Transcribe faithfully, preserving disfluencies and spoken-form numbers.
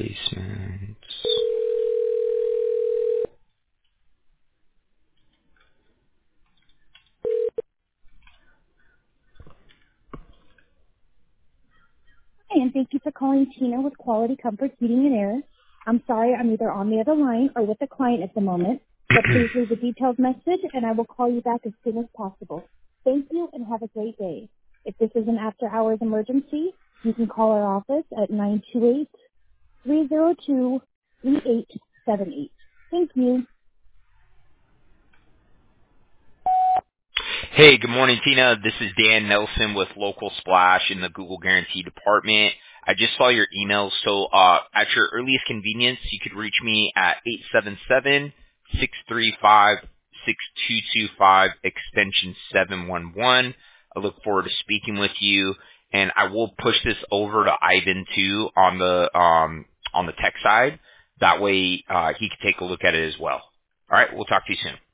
Replacements. Hi, and thank you for calling Tina with Quality Comfort Heating and Air. I'm sorry I'm either on the other line or with a client at the moment, but please leave a detailed message and I will call you back as soon as possible. Thank you and have a great day. If this is an after-hours emergency, you can call our office at nine two eight, three zero two, three eight seven eight. Thank you. Hey, good morning, Tina. This is Dan Nelson with Local Splash in the Google Guarantee Department. I just saw your email, so uh, at your earliest convenience, you could reach me at eight seven seven, six three five, six two two five, extension seven one one. I look forward to speaking with you, and I will push this over to Ivan, too, on the um, on the tech side. That way uh, he can take a look at it as well. All right, we'll talk to you soon.